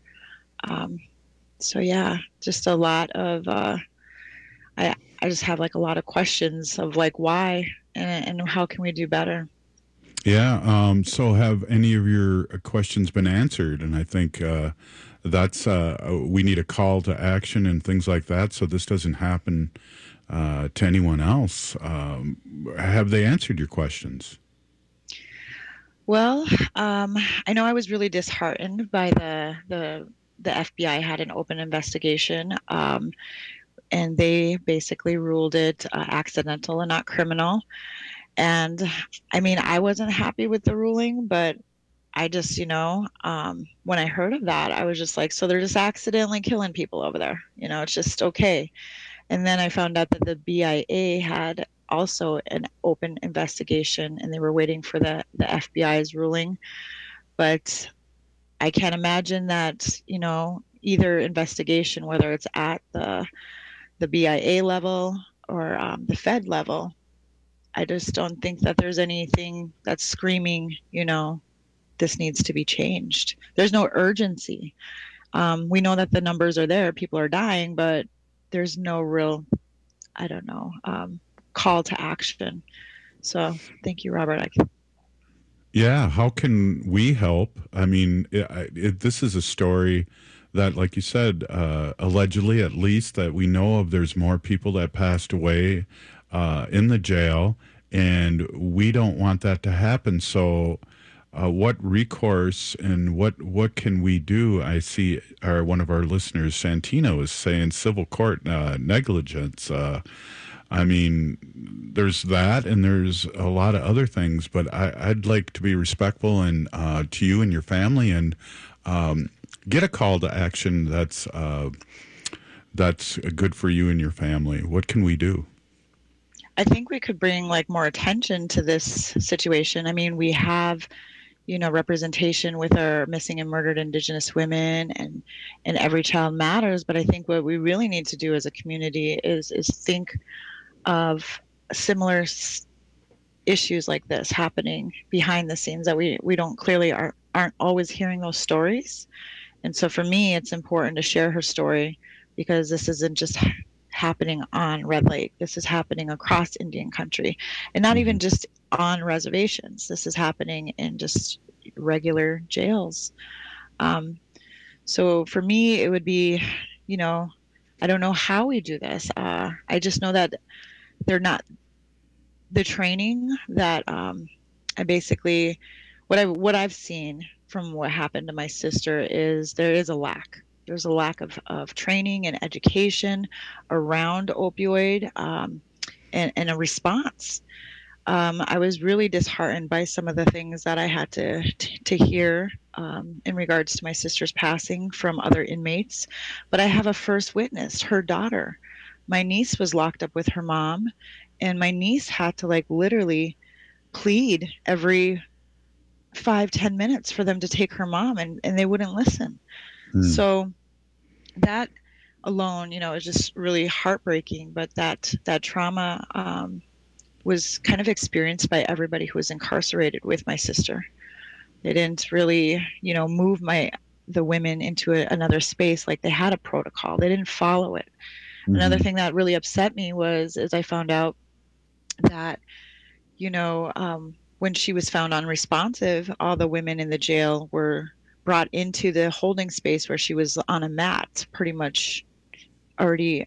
[SPEAKER 4] So yeah, just a lot of, I just have a lot of questions of why and how can we do better?
[SPEAKER 29] Yeah. So have any of your questions been answered? And I think that's, we need a call to action and things like that. So this doesn't happen to anyone else. Have they answered your questions?
[SPEAKER 4] Well, I know I was really disheartened by the FBI had an open investigation, and they basically ruled it accidental and not criminal. And I mean, I wasn't happy with the ruling, but I just, when I heard of that, I was just like, so they're just accidentally killing people over there. It's just okay. And then I found out that the BIA had also an open investigation, and they were waiting for the FBI's ruling. But I can't imagine that, either investigation, whether it's at the BIA level or the Fed level, I just don't think that there's anything that's screaming, this needs to be changed. There's no urgency. We know that the numbers are there, people are dying, but there's no real, call to action. So thank you, Robert.
[SPEAKER 29] Yeah. How can we help? I mean, this is a story that, like you said, allegedly, at least, that we know of, there's more people that passed away in the jail, and we don't want that to happen. So what recourse and what can we do? I see one of our listeners, Santino, is saying civil court negligence. I mean, there's that, and there's a lot of other things, but I'd like to be respectful and to you and your family, and get a call to action that's good for you and your family. What can we do?
[SPEAKER 4] I think we could bring more attention to this situation. I mean, we have, representation with our missing and murdered Indigenous women and Every Child Matters. But I think what we really need to do as a community is think of similar issues like this happening behind the scenes that we don't clearly aren't always hearing those stories. And so for me, it's important to share her story, because this isn't just happening on Red Lake. This is happening across Indian country, and not even just on reservations. This is happening in just regular jails. So for me, it would be, I don't know how we do this. I just know that they're not the training that I basically what I've seen from what happened to my sister is there is a lack. There's a lack of training and education around opioid and a response. I was really disheartened by some of the things that I had to hear in regards to my sister's passing from other inmates. But I have a first witness, her daughter. My niece was locked up with her mom, and my niece had to literally plead every 5-10 minutes for them to take her mom, and they wouldn't listen. So that alone, is just really heartbreaking. But that trauma was kind of experienced by everybody who was incarcerated with my sister. They didn't really, move the women into another space like they had a protocol. They didn't follow it. Mm-hmm. Another thing that really upset me was I found out that, when she was found unresponsive, all the women in the jail were brought into the holding space where she was on a mat, pretty much already,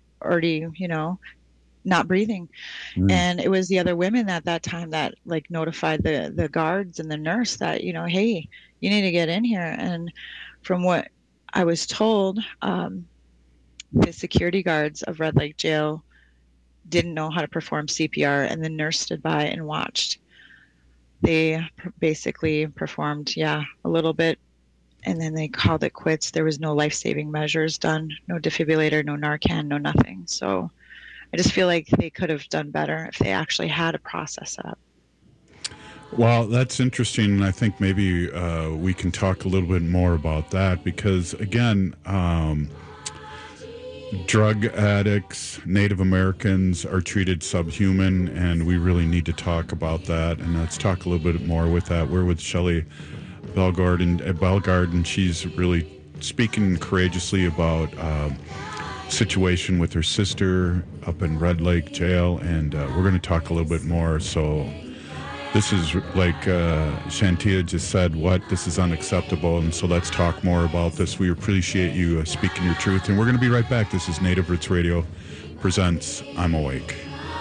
[SPEAKER 4] not breathing. And it was the other women at that time that notified the guards and the nurse that, hey, you need to get in here. And from what I was told, the security guards of Red Lake Jail didn't know how to perform CPR, and the nurse stood by and watched. They basically performed, a little bit, and then they called it quits. There was no life-saving measures done, no defibrillator, no Narcan, no nothing. So I just feel like they could have done better if they actually had a process up.
[SPEAKER 29] Well, that's interesting, and I think maybe we can talk a little bit more about that because, again, drug addicts, Native Americans are treated subhuman, and we really need to talk about that. And let's talk a little bit more with that. We're with Shelley Bellegarde, and she's really speaking courageously about situation with her sister up in Red Lake Jail, and we're going to talk a little bit more. So this is like Shantia just said, this is unacceptable, and so let's talk more about this. We appreciate you speaking your truth, and we're going to be right back. This is Native Roots Radio presents I'm Awake.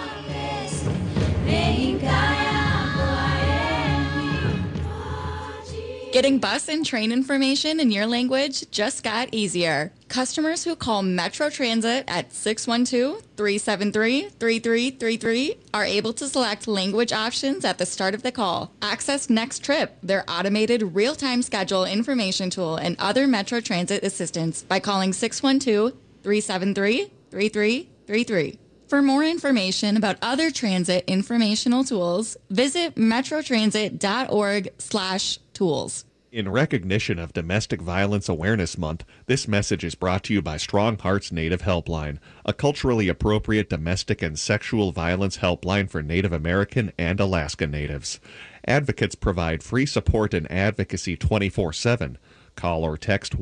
[SPEAKER 2] Getting bus and train information in your language just got easier. Customers who call Metro Transit at 612-373-3333 are able to select language options at the start of the call. Access Next Trip, their automated real-time schedule information tool, and other Metro Transit assistance by calling 612-373-3333. For more information about other transit informational tools, visit metrotransit.org/tools.
[SPEAKER 5] In recognition of Domestic Violence Awareness Month, this message is brought to you by Strong Hearts Native Helpline, a culturally appropriate domestic and sexual violence helpline for Native American and Alaska Natives. Advocates provide free support and advocacy 24/7. Call or text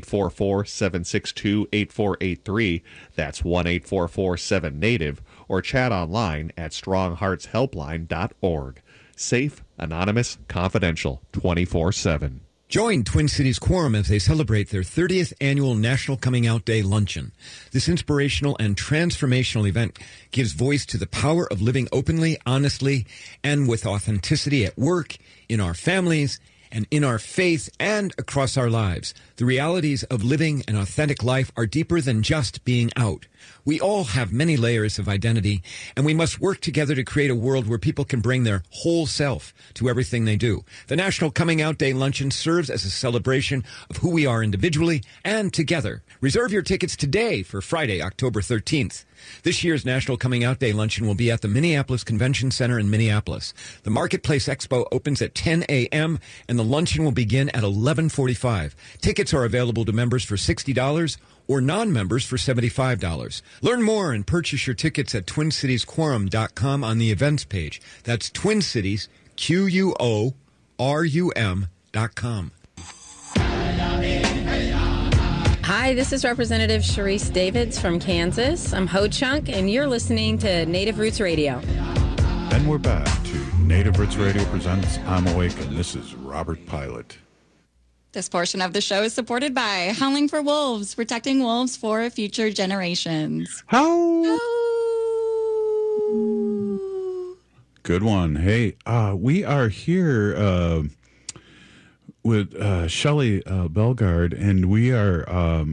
[SPEAKER 5] 1-844-762-8483, that's 1-844-7-NATIVE, or chat online at strongheartshelpline.org. Safe, anonymous, confidential, 24/7.
[SPEAKER 6] Join Twin Cities Quorum as they celebrate their 30th annual National Coming Out Day Luncheon. This inspirational and transformational event gives voice to the power of living openly, honestly, and with authenticity at work, in our families, and in our faith and across our lives. The realities of living an authentic life are deeper than just being out. We all have many layers of identity, and we must work together to create a world where people can bring their whole self to everything they do. The National Coming Out Day Luncheon serves as a celebration of who we are individually and together. Reserve your tickets today for Friday, October 13th. This year's National Coming Out Day Luncheon will be at the Minneapolis Convention Center in Minneapolis. The Marketplace Expo opens at 10 a.m., and the luncheon will begin at 11:45. Tickets are available to members for $60 or non-members for $75. Learn more and purchase your tickets at TwinCitiesQuorum.com on the events page. That's TwinCities, QUORUM.com.
[SPEAKER 36] Hi, this is Representative Sharice Davids from Kansas. I'm Ho Chunk, and you're listening to Native Roots Radio.
[SPEAKER 29] And we're back to Native Roots Radio presents I'm Awake, and this is Robert Pilot.
[SPEAKER 2] This portion of the show is supported by Howling for Wolves, protecting wolves for future generations.
[SPEAKER 29] How? Good one. Hey, we are here with Shelley Bellegarde, and we are,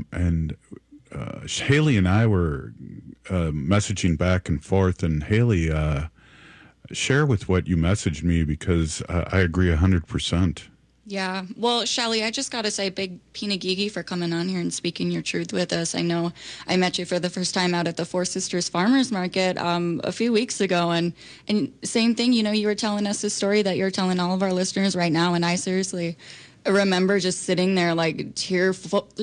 [SPEAKER 29] Haley and I were messaging back and forth, and Haley, share with what you messaged me, because I agree 100%.
[SPEAKER 2] Yeah. Well, Shelley, I just got to say big Pinagigi for coming on here and speaking your truth with us. I know I met you for the first time out at the Four Sisters Farmers Market a few weeks ago. And same thing, you know, you were telling us a story that you're telling all of our listeners right now. And I seriously remember just sitting there like tears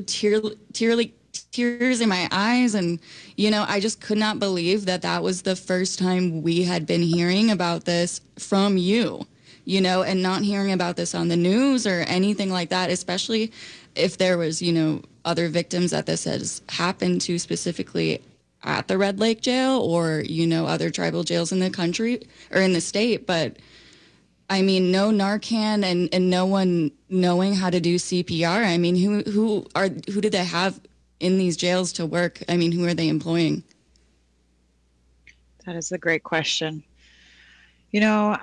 [SPEAKER 2] in my eyes. And, you know, I just could not believe that was the first time we had been hearing about this from you. You know, and not hearing about this on the news or anything like that, especially if there was, you know, other victims that this has happened to specifically at the Red Lake Jail or, you know, other tribal jails in the country or in the state. But, I mean, no Narcan and no one knowing how to do CPR. I mean, who did they have in these jails to work? I mean, who are they employing?
[SPEAKER 4] That is a great question. You know,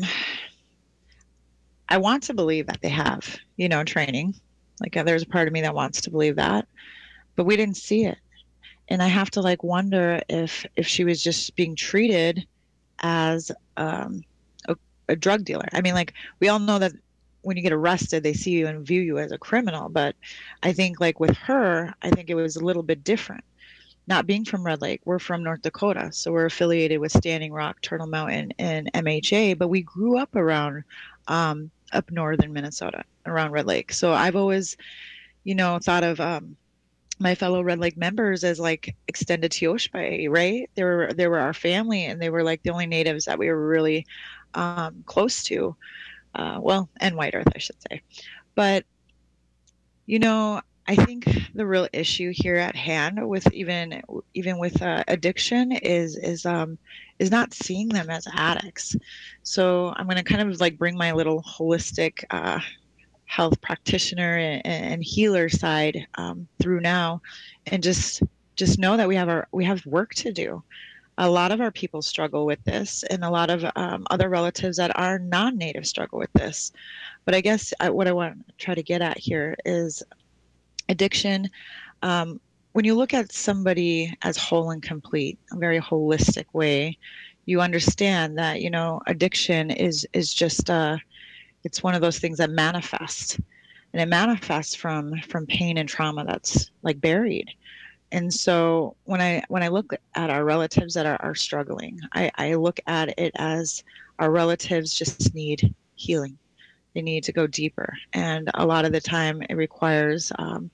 [SPEAKER 4] I want to believe that they have, you know, training. Like there's a part of me that wants to believe that, but we didn't see it. And I have to like wonder if she was just being treated as a drug dealer. I mean, like we all know that when you get arrested, they see you and view you as a criminal. But I think like with her, I think it was a little bit different. Not being from Red Lake, we're from North Dakota. So we're affiliated with Standing Rock, Turtle Mountain, and MHA, but we grew up around up northern Minnesota, around Red Lake. So I've always, you know, thought of my fellow Red Lake members as like extended Teoshpai, right? They were our family, and they were like the only natives that we were really close to. Well, and White Earth, I should say. But, you know, I think the real issue here at hand with even with addiction is not seeing them as addicts. So I'm going to kind of like bring my little holistic health practitioner and healer side through now, and just know that we have work to do. A lot of our people struggle with this, and a lot of other relatives that are non-native struggle with this. But I guess what I want to try to get at here is addiction. When you look at somebody as whole and complete, a very holistic way, you understand that, you know, addiction is just it's one of those things that manifests, and it manifests from pain and trauma that's like buried. And so when I look at our relatives that are struggling, I look at it as our relatives just need healing. They need to go deeper, and a lot of the time it requires a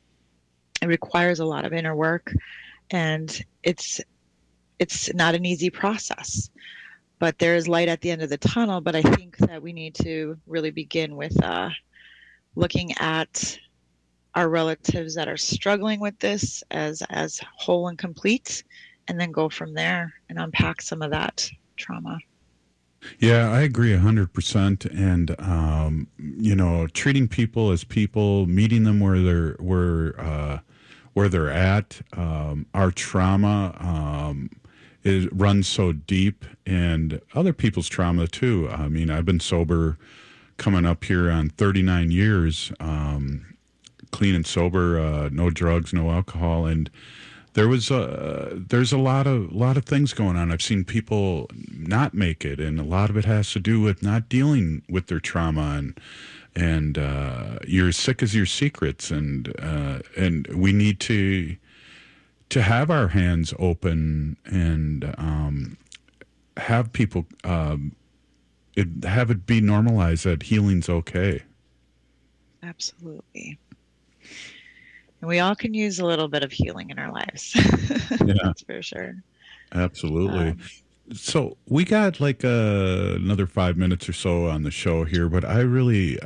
[SPEAKER 4] lot of inner work, and it's not an easy process. But there is light at the end of the tunnel. But I think that we need to really begin with looking at our relatives that are struggling with this as whole and complete, and then go from there and unpack some of that trauma.
[SPEAKER 29] Yeah, I agree 100%. And, you know, treating people as people, meeting them where they're at. Our trauma runs so deep, and other people's trauma too. I mean, I've been sober coming up here on 39 years, clean and sober, no drugs, no alcohol, and there's a lot of things going on. I've seen people not make it, and a lot of it has to do with not dealing with their trauma, and you're as sick as your secrets, and we need to have our hands open and have people have it be normalized that healing's okay.
[SPEAKER 4] Absolutely. And we all can use a little bit of healing in our lives.
[SPEAKER 29] Yeah.
[SPEAKER 4] That's for sure.
[SPEAKER 29] Absolutely. So we got like another 5 minutes or so on the show here, but I really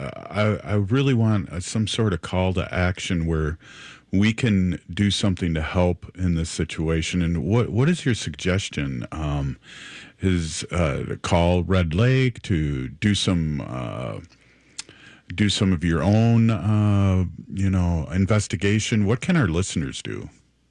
[SPEAKER 29] want some sort of call to action where we can do something to help in this situation. And what is your suggestion? Is to call Red Lake, to do some do some of your own, investigation? What can our listeners do?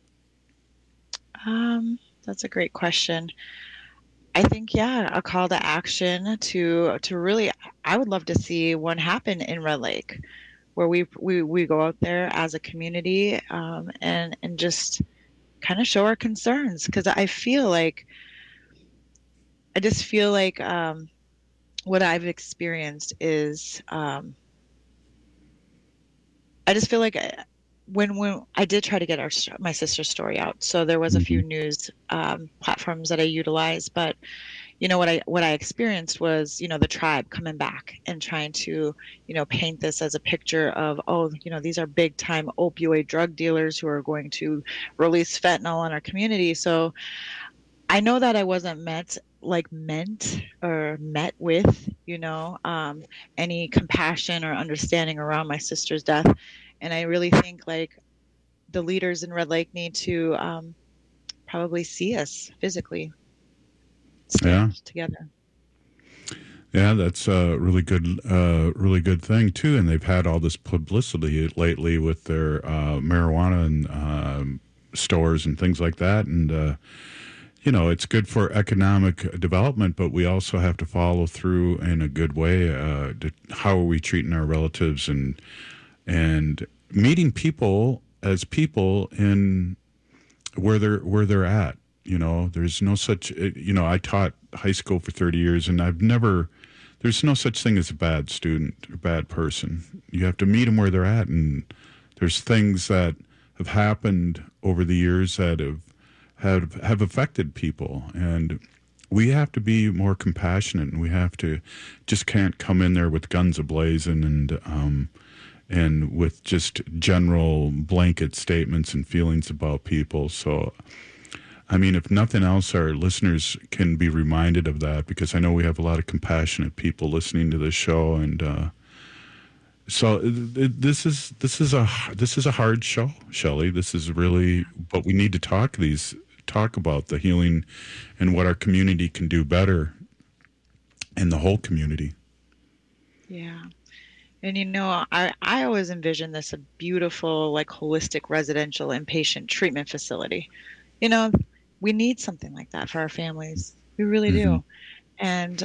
[SPEAKER 4] That's a great question. I think, a call to action to really, I would love to see one happen in Red Lake, where we go out there as a community and just kind of show our concerns, because I just feel like what I've experienced is I just feel like when I did try to get my sister's story out, so there was a few news platforms that I utilized, but what I experienced was the tribe coming back and trying to paint this as a picture of, these are big time opioid drug dealers who are going to release fentanyl in our community. So I know that I wasn't met with any compassion or understanding around my sister's death. And I really think the leaders in Red Lake need to probably see us physically stand together.
[SPEAKER 29] Yeah, that's a really good thing too. And they've had all this publicity lately with their marijuana and stores and things like that. And it's good for economic development, but we also have to follow through in a good way. How are we treating our relatives and meeting people as people in where they're at. There's no such. I taught high school for 30 years, and there's no such thing as a bad student or bad person. You have to meet them where they're at, and there's things that have happened over the years that have affected people, and we have to be more compassionate, and we have to can't come in there with guns a-blazing and with just general blanket statements and feelings about people. So, I mean, if nothing else, our listeners can be reminded of that, because I know we have a lot of compassionate people listening to this show, and so this is a hard show, Shelley. This is really, but we need to talk about the healing and what our community can do better, and the whole community. Yeah.
[SPEAKER 4] And I always envision this a beautiful, holistic residential inpatient treatment facility. We need something like that for our families. We really do. And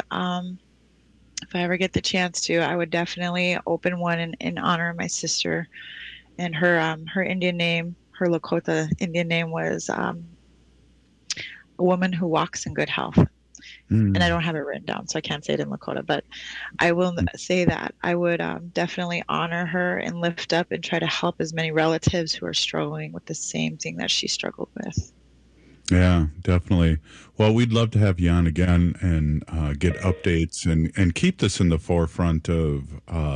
[SPEAKER 4] if I ever get the chance to, I would definitely open one in honor of my sister. And her Indian name, her Lakota Indian name was a woman who walks in good health. And I don't have it written down, so I can't say it in Lakota, but I will say that I would definitely honor her and lift up and try to help as many relatives who are struggling with the same thing that she struggled with.
[SPEAKER 29] Yeah, definitely. Well, we'd love to have you on again and get updates and keep this in the forefront of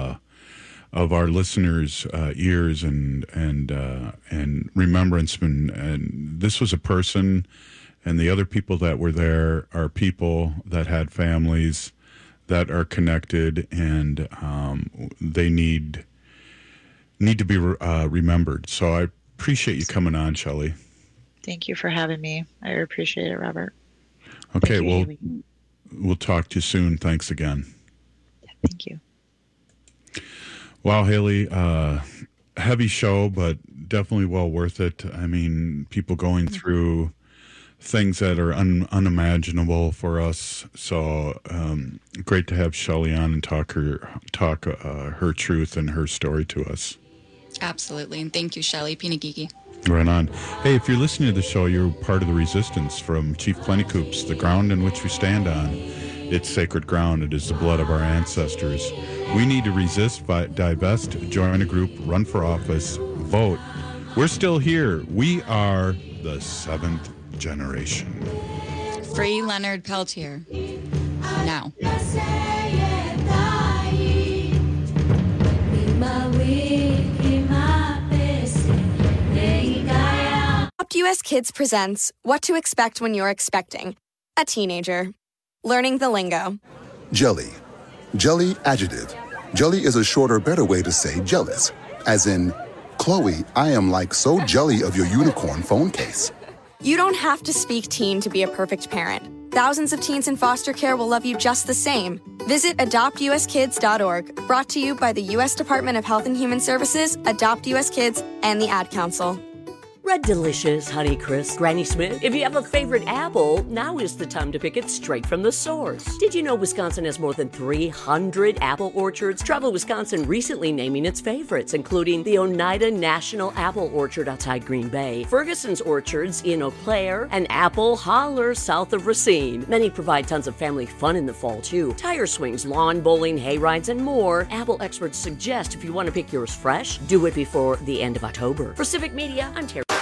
[SPEAKER 29] our listeners' ears and remembrance. And this was a person. And the other people that were there are people that had families that are connected, and they need to be remembered. So I appreciate you coming on, Shelley.
[SPEAKER 4] Thank you for having me. I appreciate it, Robert.
[SPEAKER 29] Okay, we'll talk to you soon. Thanks again.
[SPEAKER 4] Thank you.
[SPEAKER 29] Wow, Haley, heavy show, but definitely well worth it. I mean, people going through things that are unimaginable for us. So great to have Shelley on and talk her truth and her story to us.
[SPEAKER 2] Absolutely. And thank you, Shelley. Pinagiki.
[SPEAKER 29] Right on. Hey, if you're listening to the show, you're part of the resistance from Chief Plentycoops, the ground in which we stand on. It's sacred ground. It is the blood of our ancestors. We need to resist, divest, join a group, run for office, vote. We're still here. We are the seventh generation.
[SPEAKER 2] Free Leonard Peltier. Now.
[SPEAKER 7] US Kids presents What to Expect When You're Expecting a Teenager. Learning the lingo.
[SPEAKER 8] Jelly. Jelly adjective. Jelly is a shorter, better way to say jealous. As in, Chloe, I am like so jelly of your unicorn phone case.
[SPEAKER 7] You don't have to speak teen to be a perfect parent. thousands of teens in foster care will love you just the same. Visit adoptuskids.org, brought to you by the U.S. Department of Health and Human Services, Adopt U.S. Kids, and the Ad Council.
[SPEAKER 1] Red Delicious, Honeycrisp, Granny Smith. If you have a favorite apple, now is the time to pick it straight from the source. Did you know Wisconsin has more than 300 apple orchards? Travel Wisconsin recently naming its favorites, including the Oneida National Apple Orchard outside Green Bay, Ferguson's Orchards in Eau Claire, and Apple Holler south of Racine. Many provide tons of family fun in the fall, too. Tire swings, lawn bowling, hay rides, and more. Apple experts suggest if you want to pick yours fresh, do it before the end of October. For Civic Media, I'm Terry.